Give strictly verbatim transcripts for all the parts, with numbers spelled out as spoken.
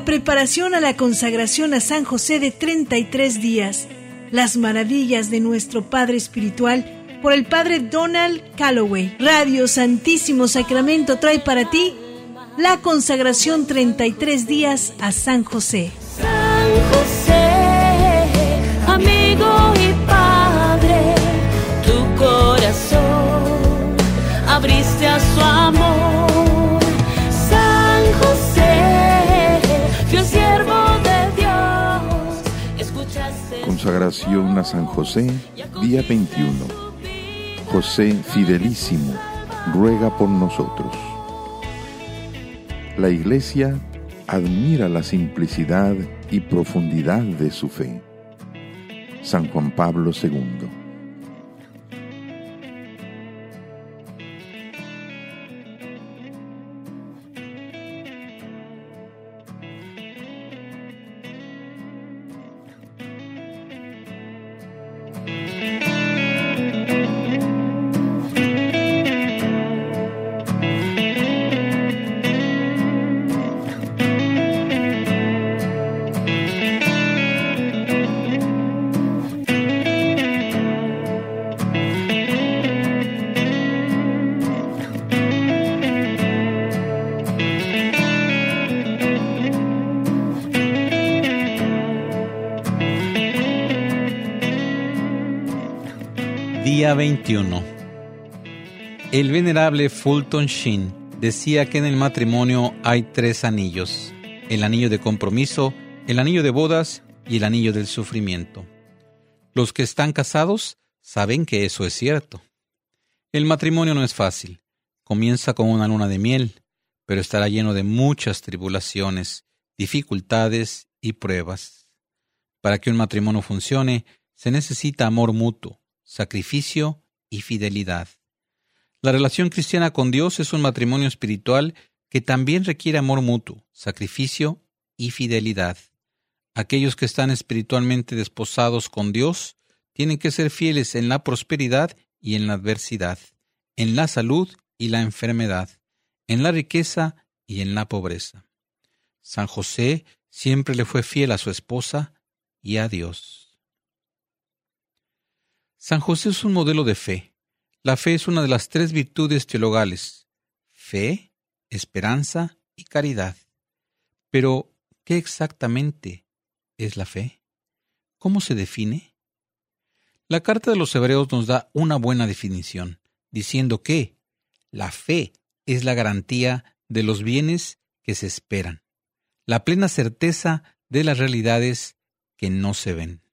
la preparación a la consagración a San José de treinta y tres días, las maravillas de nuestro Padre Espiritual, por el Padre Donald Calloway. Radio Santísimo Sacramento trae para ti la consagración treinta y tres días a San José. San José, amigo y padre, tu corazón abriste a su amor. San José, fiel siervo de Dios, escuchaste. Consagración a San José, día veintiuno. José fidelísimo, ruega por nosotros. La Iglesia admira la simplicidad y profundidad de su fe. San Juan Pablo segundo. Día veintiuno. El venerable Fulton Sheen decía que en el matrimonio hay tres anillos: el anillo de compromiso, el anillo de bodas y el anillo del sufrimiento. Los que están casados saben que eso es cierto. El matrimonio no es fácil. Comienza con una luna de miel, pero estará lleno de muchas tribulaciones, dificultades y pruebas. Para que un matrimonio funcione, se necesita amor mutuo, sacrificio y fidelidad. La relación cristiana con Dios es un matrimonio espiritual que también requiere amor mutuo, sacrificio y fidelidad. Aquellos que están espiritualmente desposados con Dios tienen que ser fieles en la prosperidad y en la adversidad, en la salud y la enfermedad, en la riqueza y en la pobreza. San José siempre le fue fiel a su esposa y a Dios. San José es un modelo de fe. La fe es una de las tres virtudes teologales: fe, esperanza y caridad. Pero, ¿qué exactamente es la fe? ¿Cómo se define? La carta de los Hebreos nos da una buena definición, diciendo que la fe es la garantía de los bienes que se esperan, la plena certeza de las realidades que no se ven.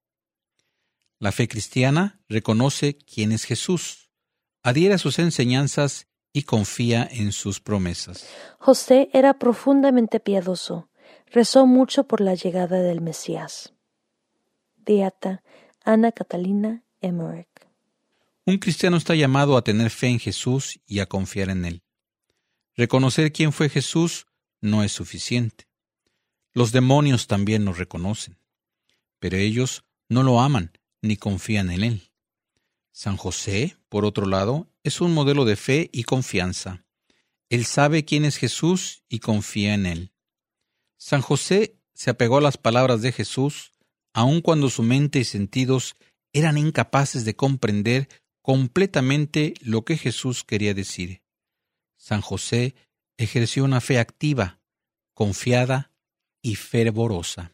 La fe cristiana reconoce quién es Jesús, adhiere a sus enseñanzas y confía en sus promesas. José era profundamente piadoso. Rezó mucho por la llegada del Mesías. Beata Ana Catalina Emmerich. Un cristiano está llamado a tener fe en Jesús y a confiar en Él. Reconocer quién fue Jesús no es suficiente. Los demonios también lo reconocen, pero ellos no lo aman ni confían en Él. San José, por otro lado, es un modelo de fe y confianza. Él sabe quién es Jesús y confía en Él. San José se apegó a las palabras de Jesús, aun cuando su mente y sentidos eran incapaces de comprender completamente lo que Jesús quería decir. San José ejerció una fe activa, confiada y fervorosa.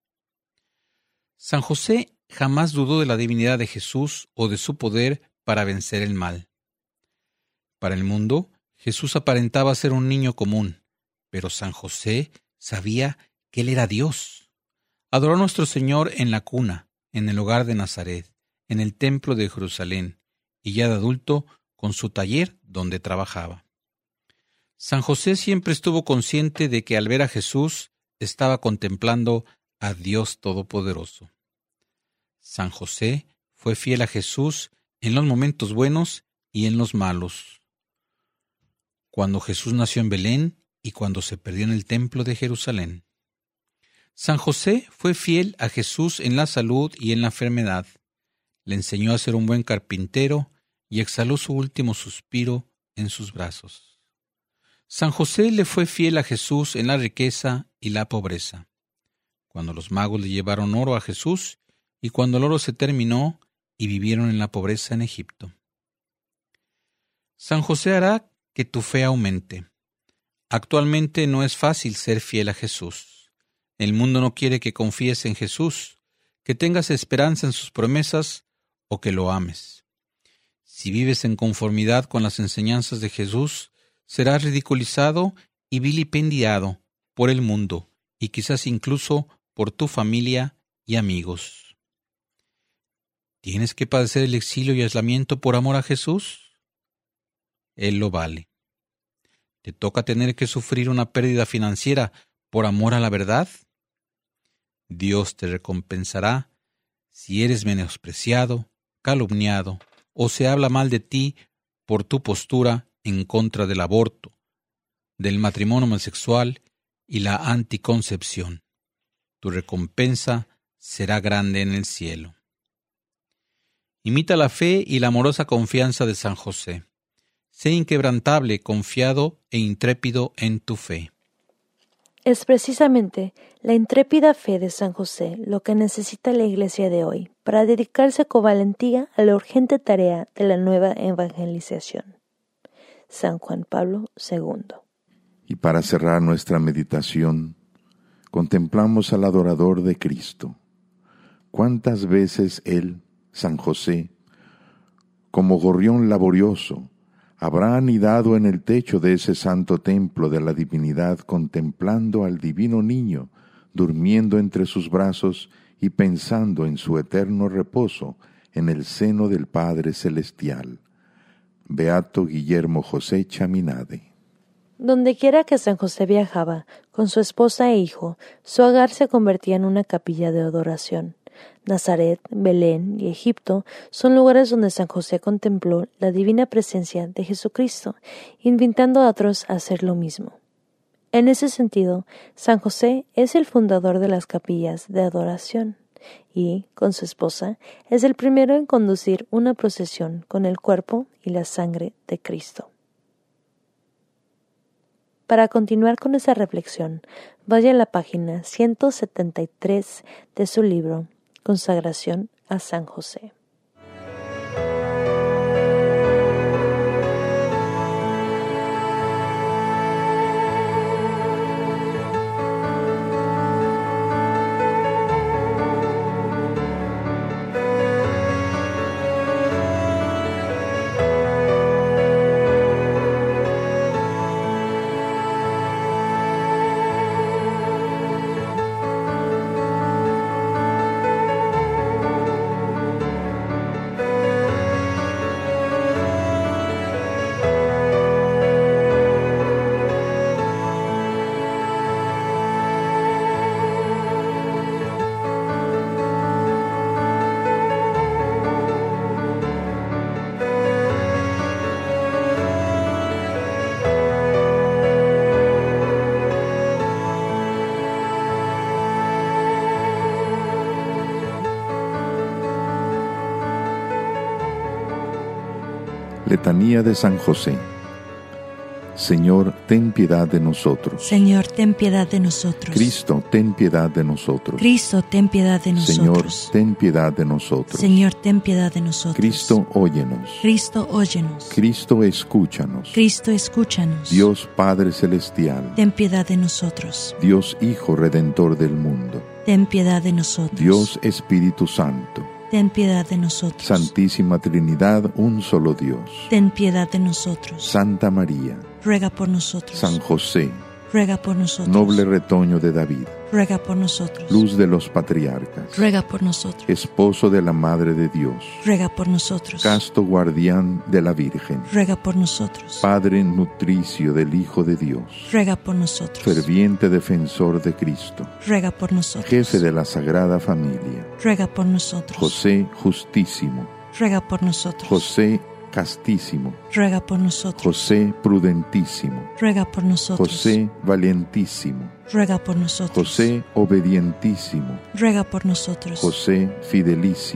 San José jamás dudó de la divinidad de Jesús o de su poder para vencer el mal. Para el mundo, Jesús aparentaba ser un niño común, pero San José sabía que Él era Dios. Adoró a nuestro Señor en la cuna, en el hogar de Nazaret, en el templo de Jerusalén, y ya de adulto, con su taller donde trabajaba. San José siempre estuvo consciente de que al ver a Jesús estaba contemplando a Dios Todopoderoso. San José fue fiel a Jesús en los momentos buenos y en los malos. Cuando Jesús nació en Belén y cuando se perdió en el templo de Jerusalén. San José fue fiel a Jesús en la salud y en la enfermedad. Le enseñó a ser un buen carpintero y exhaló su último suspiro en sus brazos. San José le fue fiel a Jesús en la riqueza y la pobreza. Cuando los magos le llevaron oro a Jesús y cuando el oro se terminó y vivieron en la pobreza en Egipto. San José hará que tu fe aumente. Actualmente no es fácil ser fiel a Jesús. El mundo no quiere que confíes en Jesús, que tengas esperanza en sus promesas o que lo ames. Si vives en conformidad con las enseñanzas de Jesús, serás ridiculizado y vilipendiado por el mundo y quizás incluso por tu familia y amigos. ¿Tienes que padecer el exilio y aislamiento por amor a Jesús? Él lo vale. ¿Te toca tener que sufrir una pérdida financiera por amor a la verdad? Dios te recompensará si eres menospreciado, calumniado o se habla mal de ti por tu postura en contra del aborto, del matrimonio homosexual y la anticoncepción. Tu recompensa será grande en el cielo. Imita la fe y la amorosa confianza de San José. Sé inquebrantable, confiado e intrépido en tu fe. Es precisamente la intrépida fe de San José lo que necesita la Iglesia de hoy para dedicarse con valentía a la urgente tarea de la nueva evangelización. San Juan Pablo segundo. Y para cerrar nuestra meditación, contemplamos al adorador de Cristo. ¿Cuántas veces él, San José, como gorrión laborioso, habrá anidado en el techo de ese santo templo de la divinidad, contemplando al divino niño, durmiendo entre sus brazos y pensando en su eterno reposo en el seno del Padre Celestial? Beato Guillermo José Chaminade. Dondequiera que San José viajaba, con su esposa e hijo, su hogar se convertía en una capilla de adoración. Nazaret, Belén y Egipto son lugares donde San José contempló la divina presencia de Jesucristo, invitando a otros a hacer lo mismo. En ese sentido, San José es el fundador de las capillas de adoración y, con su esposa, es el primero en conducir una procesión con el cuerpo y la sangre de Cristo. Para continuar con esa reflexión, vaya a la página ciento setenta y tres de su libro Consagración a San José. Letanía de San José. Señor, ten piedad de nosotros. Señor, ten piedad de nosotros. Cristo, ten piedad de nosotros. Cristo, ten piedad de nosotros. Señor, ten piedad de nosotros. Señor, ten piedad de nosotros. Cristo, óyenos. Cristo, óyenos. Cristo, escúchanos. Cristo, escúchanos. Dios Padre Celestial. Ten piedad de nosotros. Dios Hijo Redentor del mundo. Ten piedad de nosotros. Dios Espíritu Santo. Ten piedad de nosotros. Santísima Trinidad, un solo Dios. Ten piedad de nosotros. Santa María. Ruega por nosotros. San José. Ruega por nosotros. Noble retoño de David. Ruega por nosotros. Luz de los patriarcas. Ruega por nosotros. Esposo de la Madre de Dios. Ruega por nosotros. Casto guardián de la Virgen. Ruega por nosotros. Padre nutricio del Hijo de Dios. Ruega por nosotros. Ferviente defensor de Cristo. Ruega por nosotros. Jefe de la Sagrada Familia. Ruega por nosotros. José justísimo. Ruega por nosotros. José castísimo. Ruega por nosotros. José prudentísimo. Ruega por nosotros. José valientísimo. Ruega por nosotros. José obedientísimo. Ruega por nosotros. José fidelísimo.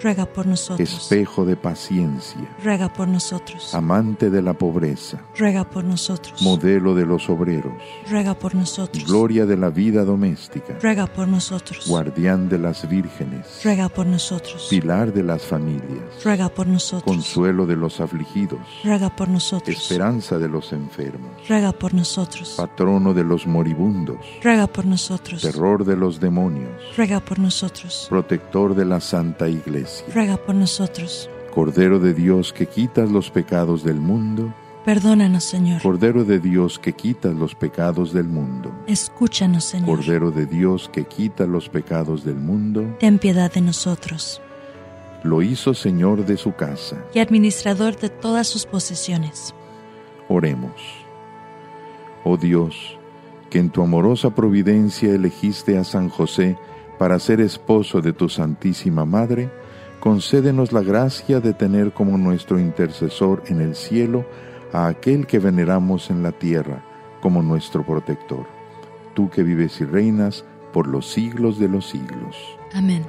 ruega por nosotros. Espejo de paciencia, ruega por nosotros. amante de la pobreza, ruega por nosotros. modelo de los obreros, ruega por nosotros. gloria de la vida doméstica, ruega por nosotros. guardián de las vírgenes, ruega por nosotros. pilar de las familias, ruega por nosotros. consuelo de los afligidos, ruega por nosotros. esperanza de los enfermos, ruega por nosotros. patrono de los moribundos, ruega por nosotros. terror de los demonios, ruega por nosotros. protector de la Santa Iglesia, ruega por nosotros. Cordero de Dios que quitas los pecados del mundo, perdónanos, Señor. Cordero de Dios que quitas los pecados del mundo, escúchanos, Señor. Cordero de Dios que quita los pecados del mundo, ten piedad de nosotros. lo hizo Señor de su casa. Y administrador de todas sus posesiones. Oremos. Oh Dios, que en tu amorosa providencia elegiste a San José para ser esposo de tu Santísima Madre, concédenos la gracia de tener como nuestro intercesor en el cielo a aquel que veneramos en la tierra como nuestro protector. Tú que vives y reinas por los siglos de los siglos. Amén.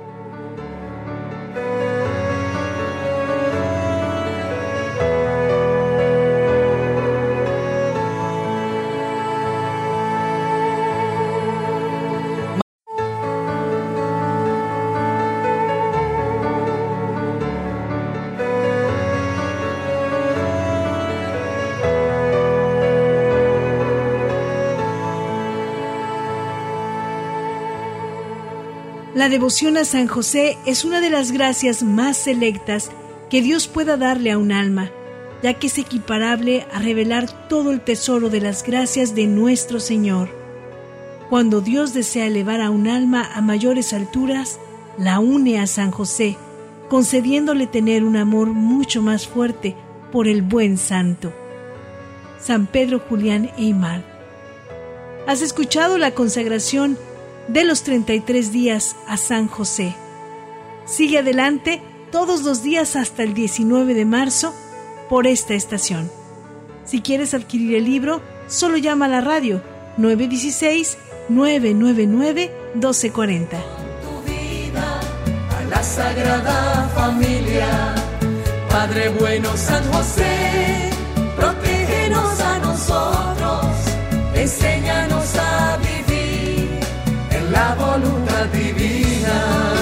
La devoción a San José es una de las gracias más selectas que Dios pueda darle a un alma, ya que es equiparable a revelar todo el tesoro de las gracias de nuestro Señor. Cuando Dios desea elevar a un alma a mayores alturas, la une a San José, concediéndole tener un amor mucho más fuerte por el buen santo. San Pedro Julián Aymar. ¿Has escuchado la consagración de los treinta y tres días a San José? Sigue adelante todos los días hasta el diecinueve de marzo por esta estación. Si quieres adquirir el libro, solo llama a la radio nueve uno seis, nueve nueve nueve, uno dos cuatro cero. Tu vida a la Sagrada Familia, Padre bueno San José, protégenos a nosotros, enséñanos a vivir la voluntad divina.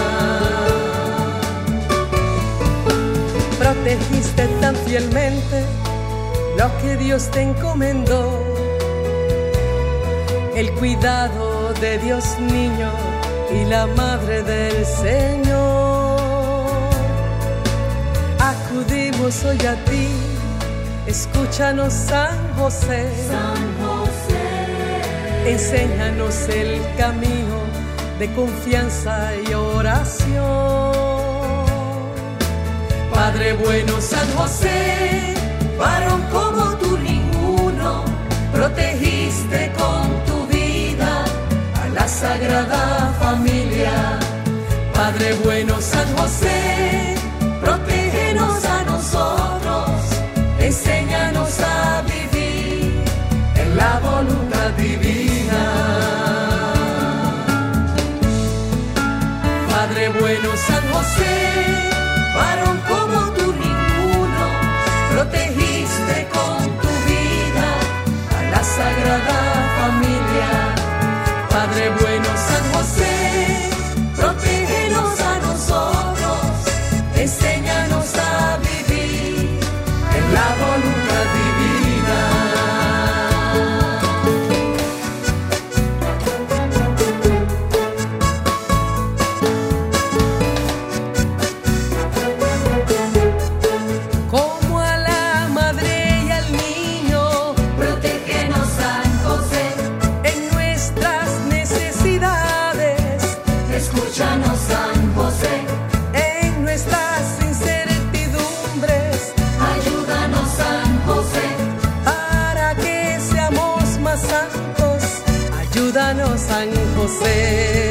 Protegiste tan fielmente lo que Dios te encomendó, el cuidado de Dios niño y la madre del Señor. Acudimos hoy a ti, escúchanos San José. San José, enséñanos el camino de confianza y oración. Padre bueno San José, varón como tú ninguno, protegiste con tu vida a la Sagrada Familia. Padre bueno San José, protégenos a nosotros, enséñanos a vivir en la voluntad divina. Padre bueno San José, varón como tú ninguno, protegiste con tu vida a la Sagrada Familia. Padre bueno San José, protégenos a nosotros, enséñanos a vivir en la voluntad divina. San José.